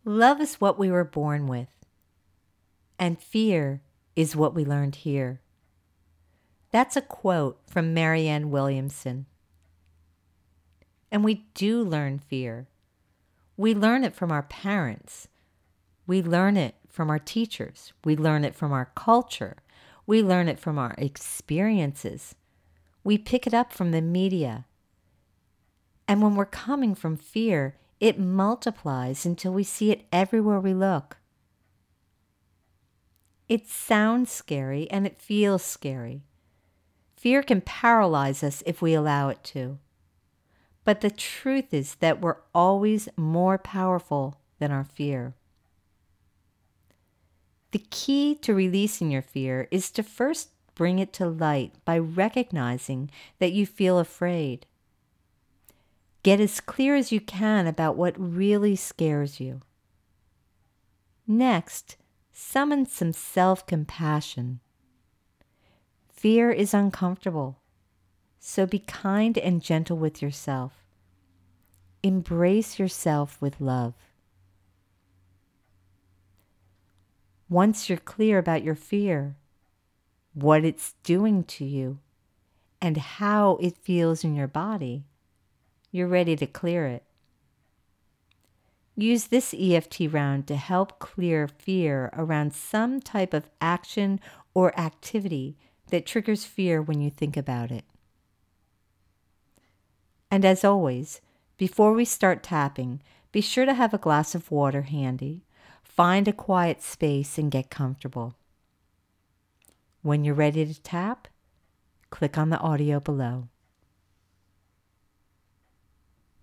Love is what we were born with, and fear is what we learned here. That's a quote from Marianne Williamson. And we do learn fear. We learn it from our parents. We learn it from our teachers. We learn it from our culture. We learn it from our experiences. We pick it up from the media. And when we're coming from fear, it multiplies until we see it everywhere we look. It sounds scary and it feels scary. Fear can paralyze us if we allow it to. But the truth is that we're always more powerful than our fear. The key to releasing your fear is to first bring it to light by recognizing that you feel afraid. Get as clear as you can about what really scares you. Next, summon some self-compassion. Fear is uncomfortable, so be kind and gentle with yourself. Embrace yourself with love. Once you're clear about your fear, what it's doing to you, and how it feels in your body, you're ready to clear it. Use this EFT round to help clear fear around some type of action or activity that triggers fear when you think about it. And as always, before we start tapping, be sure to have a glass of water handy. Find a quiet space and get comfortable. When you're ready to tap, click on the audio below.